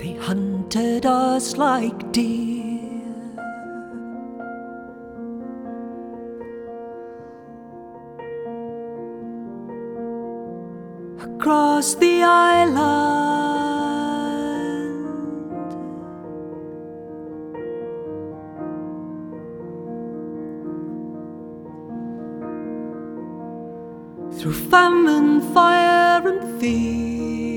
They hunted us like deer. Across the island, through famine, fire and fear,